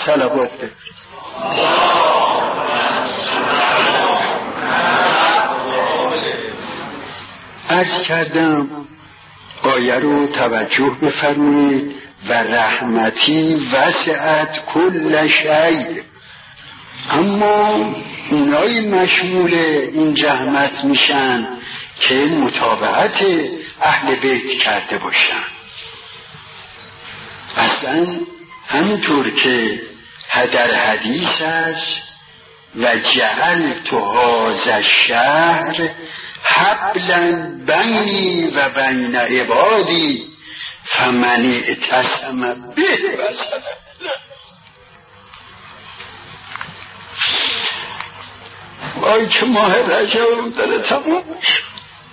صلوات ده. عرض کردم آیه رو توجه بفرمایید و رحمتی وسعت کل شیء. اما اونایی مشمول این رحمت میشن که متابعت اهل بیت کرده باشن. اصلا همینطور که در حدیث است و جعلت هذا الشهر حبلا بینی و بین عبادی فمن اعتصم به وای که ماه رجب داره تموم شد.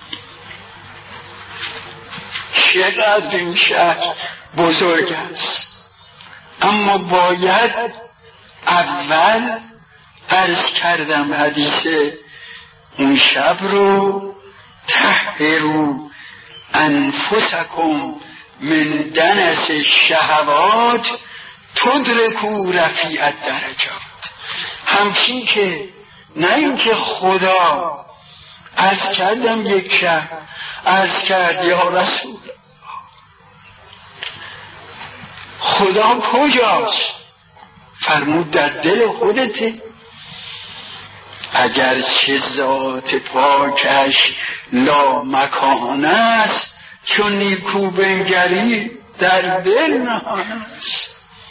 چقدر این شهر بزرگ است، اما باید اول عرض کردم حدیث اون شب رو تحروا انفسکم من دنس الشهوات تدرکوا رفیع الدرجات. همچین که نه اینکه خدا عرض کردم یک شب عرض کرد یا رسول خدا کجاست؟ فرمود در دل خودته. اگر چه ذات پاکش لا مکان است چون نیکو بنگری در دل نهان است.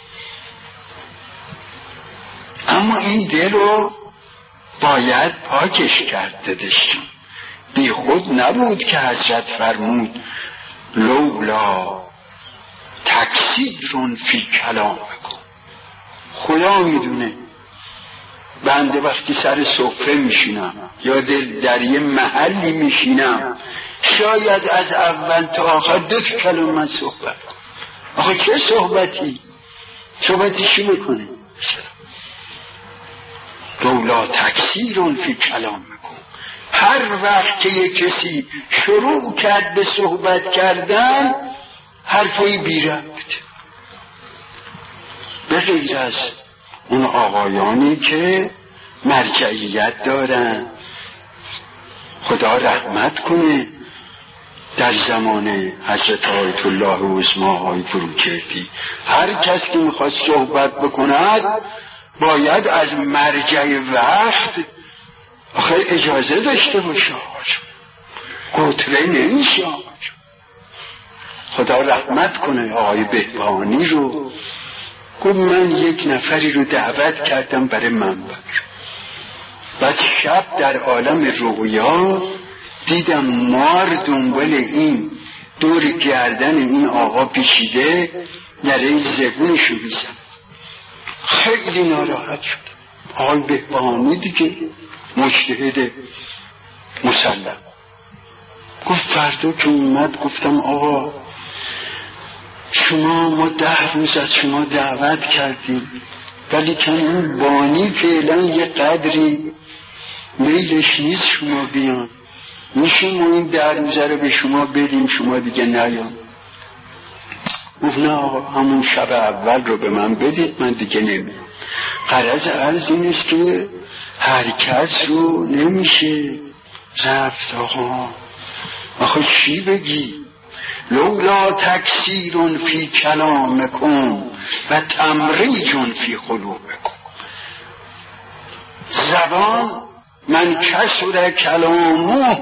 اما این دل رو باید پاکش کرده داشتیم. بی خود نبود که حضرت فرمود لولا تکثیرون فی کلامکم. خدا میدونه بنده وقتی سر سفره میشینم یا در یه محلی میشینم شاید از اول تا آخر 2 کلمه صحبت. آخه چه صحبتی چی میکنه؟ لولا تکثیرون فی کلامکم. هر وقت که یک کسی شروع کرد به صحبت کردن حرفای بی ربط، به غیر از اون آقایانی که مرجعیت دارن، خدا رحمت کنه در زمان حضرت آیت الله عظمی آقای فروکردی، هر کس که میخواد صحبت بکند باید از مرجع وقت آخه اجازه داشته باشه، گوتره نمیشه. خدا رحمت کنه آقای بهبهانی رو. گفت من یک نفری رو دعوت کردم برای منبر، بعد شب در عالم رویا دیدم مار دنبال این دور گردن این آقا پیچیده نره زبونشو بیزن. خیلی ناراحت شد. آقای بهبهانی دیگه مجتهد مسلم گفت فردا که اومد گفتم آقا شما ما 10 روز از شما دعوت کردیم ولی که اون بانی فعلا یه قدری میلش نیست شما بیان، میشه ما این 10 روزه رو به شما بدیم شما دیگه نیان؟ گفت نه آقا همون شب اول رو به من بدید من دیگه نمیم. غرض عرض این است که هر کس رو نمیشه رفت. آقا چی بگی؟ لولا تکثیر فی کلامکم و تمریج فی قلوبکم. زبان من کسر کلامه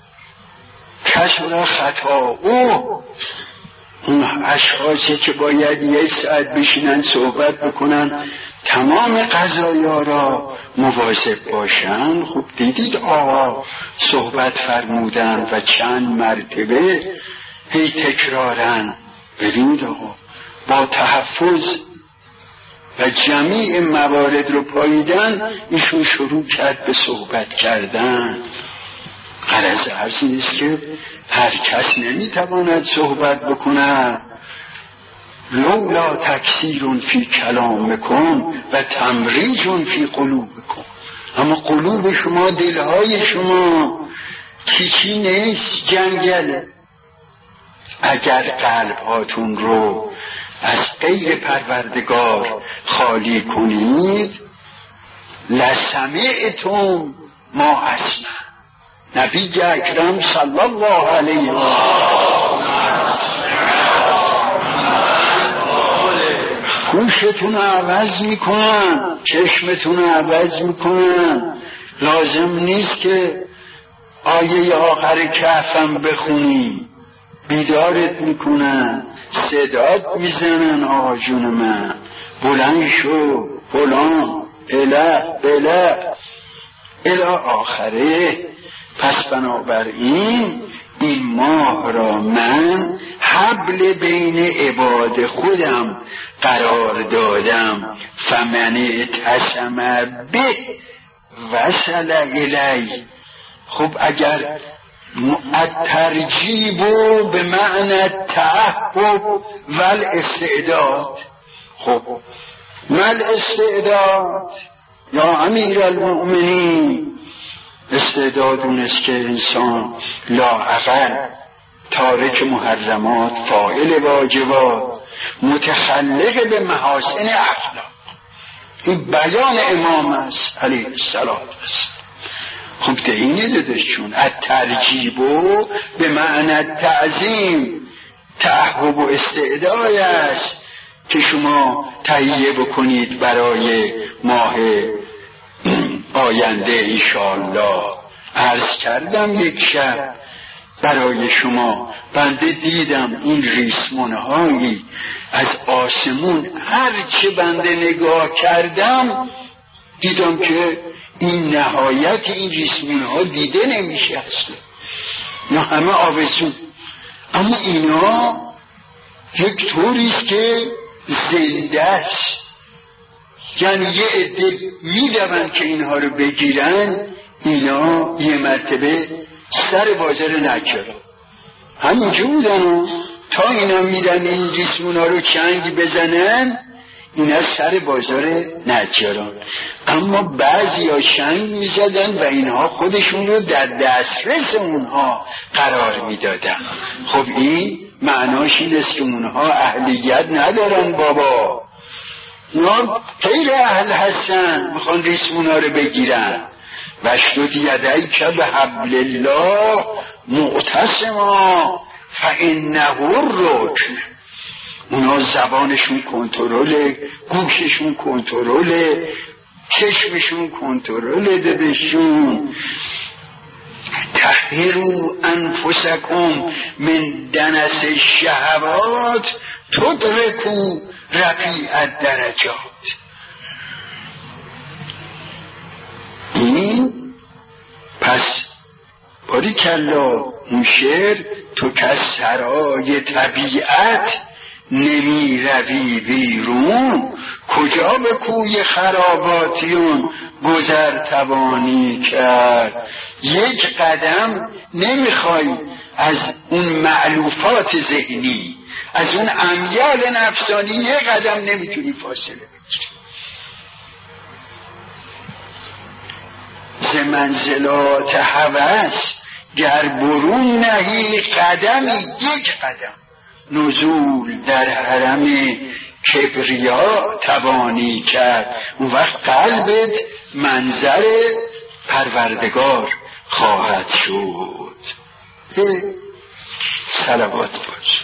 کسر خطاؤه. اون اشخاصی که باید 1 ساعت بشینن صحبت بکنن تمام قضایا را مواظب باشن. خب دیدید آقا صحبت فرمودن و چند مرتبه هی تکرارن. ببینید آقا با تحفظ و جمیع موارد رو پاییدن ایشون شروع کرد به صحبت کردن. غرض عرض نیست که هر کس نمیتواند صحبت بکند. لولا تکثیر فی کلامکم و تمریج فی قلوبکم. اما قلوب شما دلهای شما کیچی نیست، جنگله. اگر قلب هاتون رو از غیر پروردگار خالی کنید لسمعتم ما اسمع. نبی اکرم صلی الله علیه و گوشتون عوض میکنن، چشمتون عوض میکنن. لازم نیست که آیه آخر کهفم بخونی، بیدارت میکنن، صدات میزنن آقا جون من بلند شو فلان اله بله الی آخره. پس بنابراین این ماه را من حبل بین عباد خودم قرار دادم. فمن اتسم به وصل الی. خب اگر الترجیب به معنی التعهب والاستعداد. خب مل استعداد یا امیر المؤمنین؟ استعداد اون است که انسان لااقل تارک محرمات، فاعل واجبات، متخلق به محاسن اخلاق. این بیان امام است علیه السلام است. خب ده اینه دادشون الترجیب به معنی تعظیم، تعهب و استعداد است که شما تهیه بکنید برای ماه آینده انشاءالله. عرض کردم یک شب برای شما بنده دیدم این ریسمونه هایی از آسمون، هرچه بنده نگاه کردم دیدم که این نهایت این ریسمونه ها دیده نمیشه اصلا، نه همه آویزون. اما اینا یک طوریست که زنده است، یعنی یه عده میدون که اینها رو بگیرن. اینا یه مرتبه سر بازار نجاران همینجا بودن تا اینا میرن این جسمونا رو چنگ بزنن، اینا سر بازار نجاران. اما بعضی ها شنگ میزدن و اینها خودشون رو در دسترس اونها قرار میدادن. خب این معناش این است که اونها اهلیت ندارن بابا، اونا غیر اهل هستن، میخوان ریسمونا رو بگیرن. وشدد یدیک بحبل الله معتصما فانه الرکن. اونا زبانشون کنترله، گوششون کنترله، چشمشون کنترله ددشون. تحروا انفسکم من دنس الشهوات تدرکوا رفیع الدرجات. این پس باریکلا اون شعر تو که از سرای طبیعت نمی روی بیرون، کجا به کوی خراباتیون گذر توانی کرد. یک قدم نمیخوای از اون معلوفات ذهنی، از اون امیال نفسانی یک قدم نمیتونی فاصله بگیری. ز منزلات هوس گر برون نهی قدمی، یک قدم نزول در حرم کبریا توانی کرد. اون وقت قلبت منظر پروردگار خواهد شد. صلوات باش.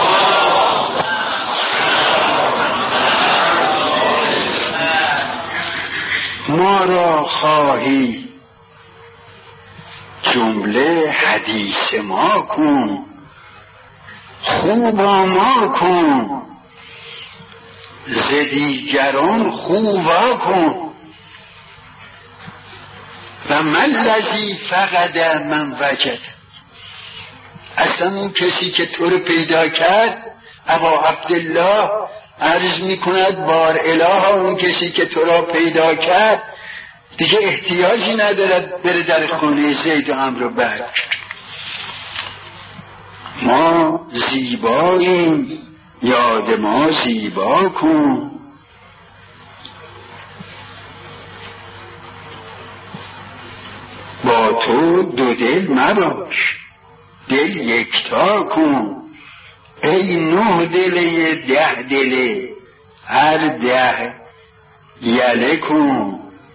ما را خواهی جمله حدیث ما کن، خوبا ما کن، ز دیگران خوبا کن. و من الذی فقد من وجد. اصلا اون کسی که تو رو پیدا کرد، ابا عبدالله عرض میکند بار اله، اون کسی که تو را پیدا کرد دیگه احتیاجی ندارد بره در خونه زید و عمرو و بکر. ما زیباییم، یاد ما زیبا کن. با تو دو دل مباش، دل یکتا کن. ای 9 دله 10 دله، هر 10 یله کن.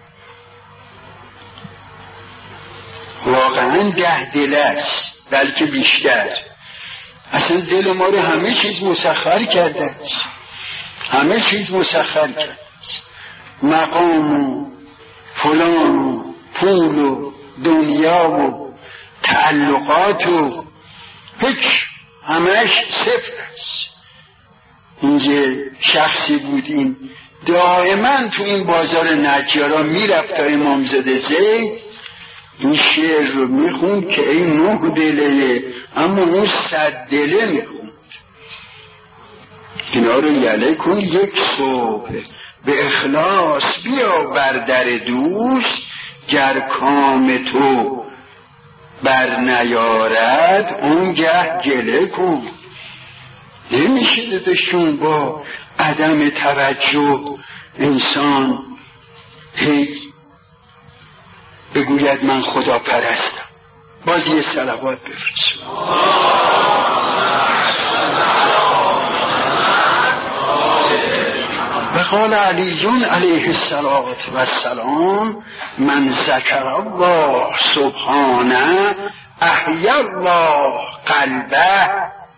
واقعا 10 دله است، بلکه بیشتر. اصلا دل ما رو همه چیز مسخر کرده است، همه چیز مسخر کرده است. مقام و فلان و پول و دنیا و تعلقات و هیچ، همش صفر است. اینجا شخصی بود این دائما تو این بازار نجارا میرفت تا امامزاده زید این شعر رو میخوند که ای 9 دله، اما اون 100 دله میخوند. اینا رو یله کن یک صبح به اخلاص بیا بر در دوست، گر کام تو بر نیارد اونگه گله کن. نمیشه دادشون با عدم توجه انسان هی بگوید من خدا پرستم. باز یه صلوات بفرست. و قال علی علیه السلام من ذکر الله سبحانه احیا الله قلبه.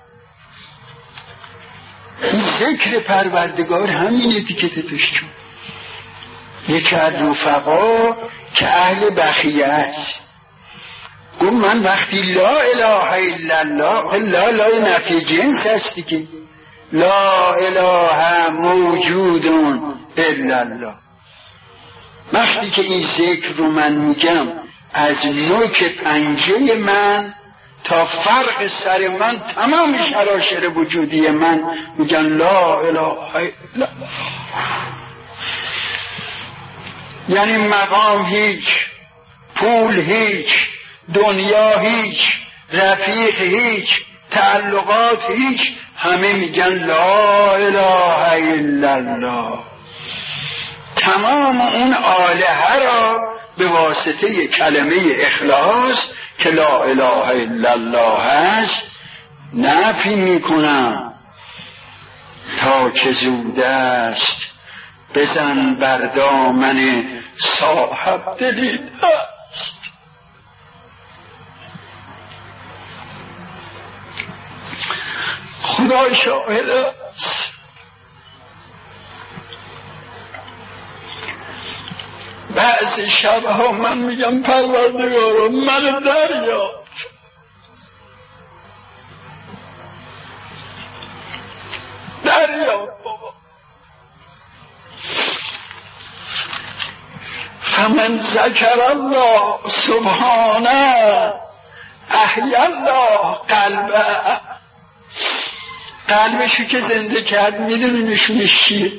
این ذکر پروردگار همینه دیگه دادشون. یکی از رفقا که اهل بخیه است گفت من وقتی لا اله الا الله، لا نفی جنس هست دیگه، لا اله موجود الا الله، وقتی که این ذکر رو من میگم از نوک پنجه من تا فرق سر من تمام شراشر وجودی من میگن لا اله الا الله. یعنی مقام هیچ، پول هیچ، دنیا هیچ، رفیق هیچ، تعلقات هیچ، همه میگن لا اله الا الله. تمام اون آلهه را به واسطه کلمه اخلاص که لا اله الا الله هست نفی میکنم تا که زود است بزن بر دامن صاحب دلی دست. خدا شاهد است بعضی شبها من میگم پروردگارا من دریاب، بابا. فمن ذکر الله سبحانه احیا الله قلبه. قلبشو که زنده کرد میدونی نشونش چیه؟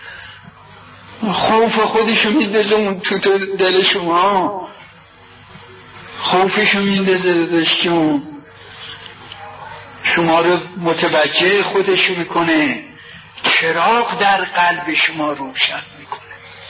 خوف خودشو میندازه اون تو دل شما، خوفشو میندازه داشتون شما رو متوجه خودشو میکنه، چراغ در قلب شما روشن میکنه.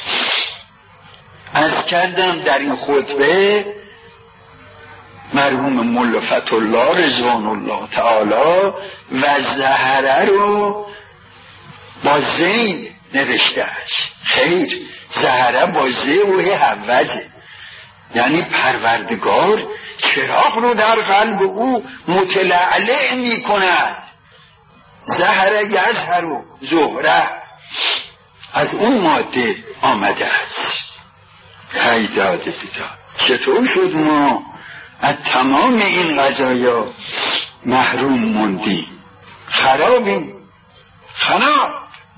عرض کردم در این خطبه مرحوم مولا فتح الله رضوان الله تعالی و زهره رو با زین نوشته است. خیر، زهره با زه و حوزه، یعنی پروردگار چراغ رو در قلب او متلعلع می کند. زهره یزهر و زهره از اون ماده آمده است. ای داده بیداد، چطور شد ما از تمام این قضایا محروم موندیم؟ خرابیم، خراب.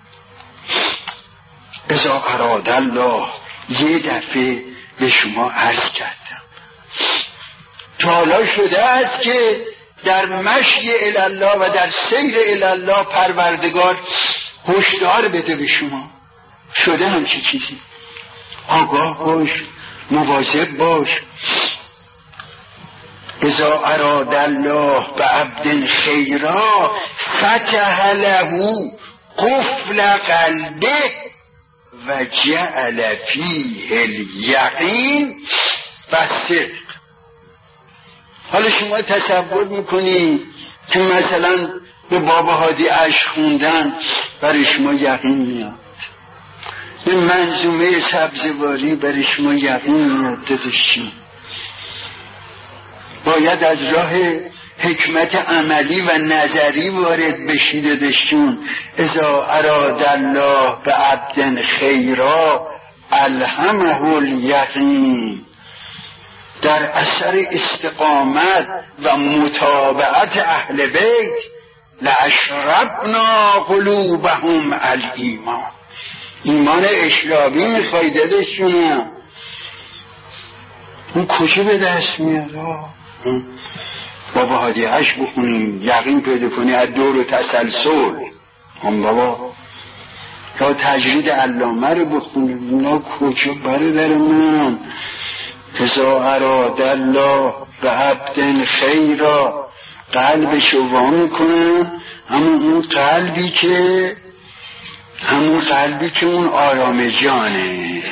اذا اراد الله یه دفعه به شما عرض کردم تا حالا شده است که در مشی الله و در سیر الله پروردگار هشدار بده به شما؟ شده همچی چیزی؟ آگاه باش، مواظب باش. اذا اراد الله بعبد خیرا فتح له قفل قلبه و جعل فیه الیقین و صدق. حالا شما تصور میکنی که مثلا به بابا هادی عشق خوندن برای شما یقین میاد، به منظومه سبزواری برای شما یقین میاد. داداشی باید از راه حکمت عملی و نظری وارد بشید. داداشون اذا اراد الله به عبد خیرا الهمه الیقین، در اثر استقامت و متابعت اهل بیت لاشربنا قلوبهم الایمان. ایمان اشرابی میخوای داداشون؟ اون کجا به دست میاد؟ بابا هادی عشق بخونیم یقین پیدا کنی، از دور و تسلسل هم بابا، یا تجرید علامه رو بخونیم. اینا کجا برادر من؟ اذا اراد الله به عبد خیرا، قلبشو وا میکنن، همون قلبی که اون آرام جانه.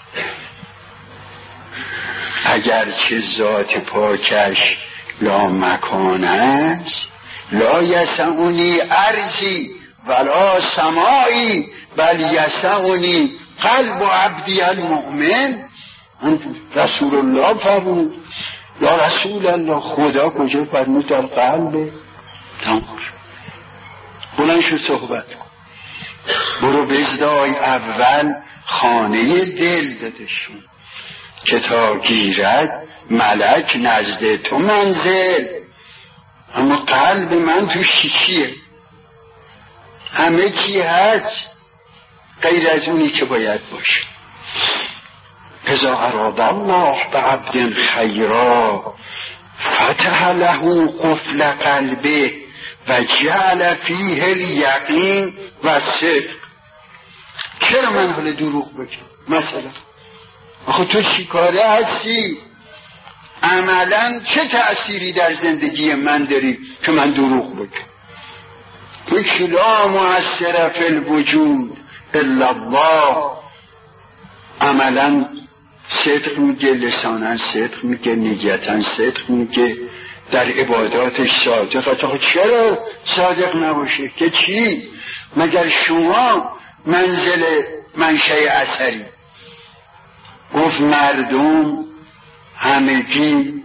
اگرچه ذات پاکش لا مکان است، لا یسعنی ارضی ولا سمایی بل یسعنی قلب عبدی المؤمن. رسول الله فرمود یا رسول الله خدا کجا فرمود؟ در قلب. تمام بلند شو صحبت کن، برو بزدای اول خانه دل دادشون که تا گیرد ملک نزد تو منزل. اما قلب من تو چیه؟ همه چی هست غیر از اونی که باید باشه. اذا اراد الله به عبد خیرا فتح له قفل قلبه و جعل فیه الیقین و صدق. چرا من حال دروغ بگم؟ مثلا آخه تو چی کاره هستی؟ عملا چه تأثیری در زندگی من داری که من دروغ بگم؟ تو لا مؤثر فی الوجود الا الله. عملا صدق میگه، لسانا صدق میگه، نیتاً صدق میگه، در عباداتش صادق. آخه چرا صادق نباشه که چی؟ مگر شما منشأ اثری؟ گفت مردم همگی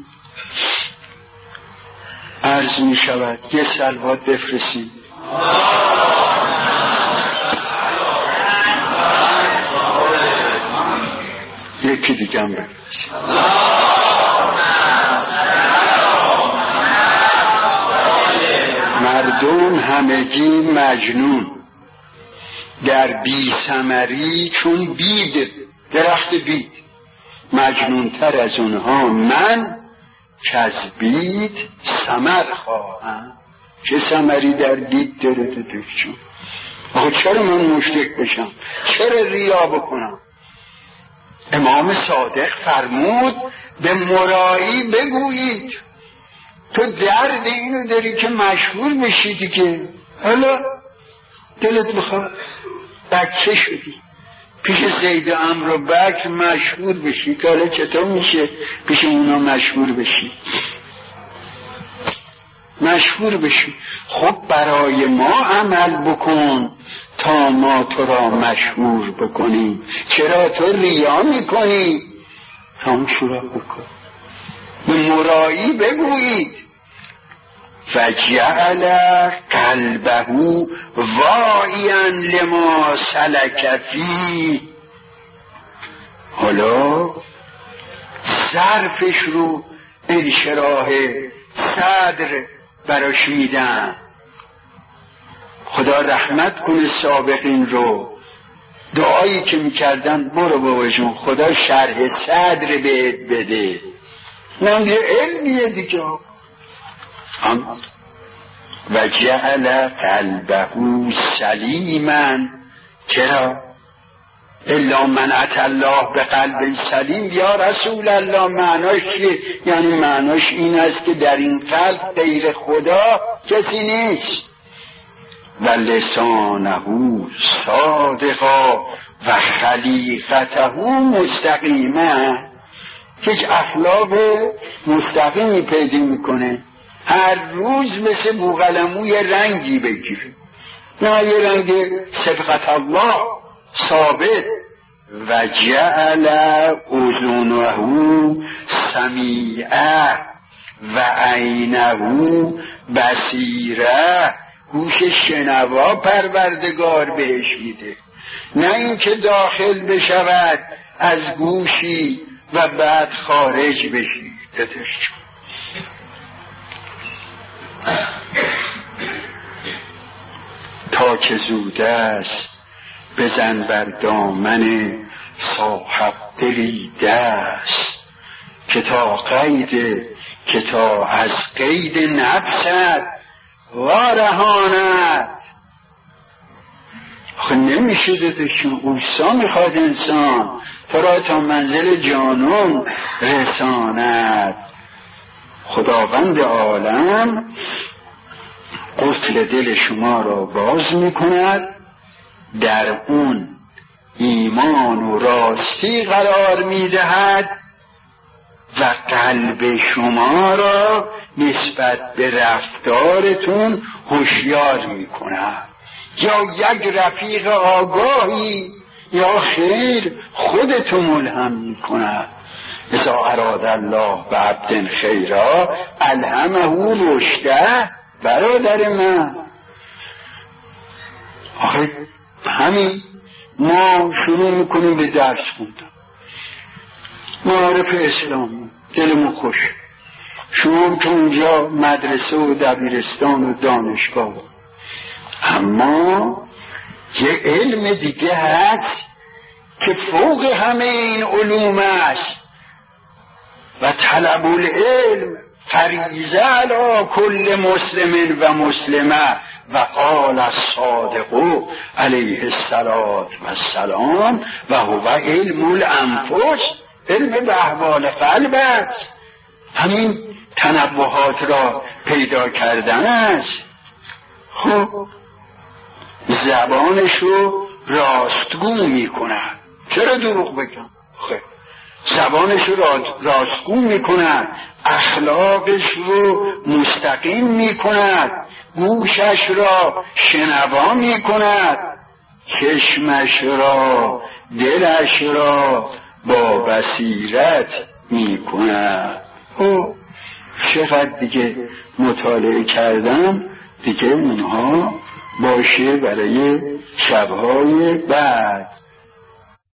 عرض می شود یه صلوات بفرستید. یکی دیگه هم بفرستید. مردم همگی مجنون در بی ثمری، چون بید درخت بید مجنون تر از اونها من که از بید ثمر خواهم. چه ثمری در بید داره دکشون؟ آخه چرا من مشرک بشم؟ چرا ریا بکنم؟ امام صادق فرمود به مرایی بگویید تو درد اینو داری که مشهور بشی دیگه. حالا دلت بخواد بکه شدی پیش زید و عمرو و بکر مشهور بشی، که حالا چطور میشه پیش اونا مشهور بشی؟ مشهور بشی. خب برای ما عمل بکن تا ما تو را مشهور بکنیم. چرا تو ریا میکنی؟ همون شورا بکن. به مرایی بگویید فجعل قلبه واعیا لما سلک فیه. حالا ظرفش رو انشراح صدر براش میدن. خدا رحمت کنه سابقین رو. دعایی که میکردن برو بابا جون خدا شرح صدر بهت بده. نم یه علمیه دیگه. و جعل قلبه سلیما. چرا؟ الا من اتى الله به قلب سلیم. یا رسول الله معناش چیه؟ یعنی معناش این است که در این قلب غیر خدا کسی نیست. و لسانه صادقا و خلیقته مستقیمه. هیچ اخلاق مستقیمی پیدا میکنه. هر روز مثل بوقلموی رنگی بگیره، نه یه رنگ صبغت الله ثابت. و جعل اذنه سمیعه و عینه بصیره، گوش شنوا پروردگار بهش میده، نه اینکه داخل بشود از گوشی و بعد خارج بشی. تا که زود است بزن بر دامن صاحب دلی دست، که تا از قید نفست وارهاند. آخه نمیشه دادشون، اوسا میخواد انسان تو را تا منزل جانون رساند. خداوند عالم قفل دل شما را باز میکند، در اون ایمان و راستی قرار میدهد و قلب شما را نسبت به رفتارتون هوشیار میکند. یا یک رفیق آگاهی یا خیر خودتو ملهم میکند. اذا اراد الله بعبد خیرا الهمه رشده. برادر من، آخه همین ما شروع میکنیم به درس خوندن معارف اسلامی، دلمون خوش. شما که اونجا مدرسه و دبیرستان و دانشگاه، اما یه علم دیگه هست که فوق همه این علوم است و طلب العلم فریضه علی کل مسلم و مسلمه. و قال الصادق علیه السلام و هو علم الانفس، علم به احوال قلب است، همین تنبهات را پیدا کردن است. خب زبانشو راستگو میکنن، چرا دروغ بگم؟ خب زبانش رو راستگو میکند، اخلاقش رو مستقیم میکند، گوشش را شنوا میکند، چشمش را دلش را با بصیرت میکند. او چقدر دیگه مطالعه کردم دیگه اونها باشه برای شبهای بعد.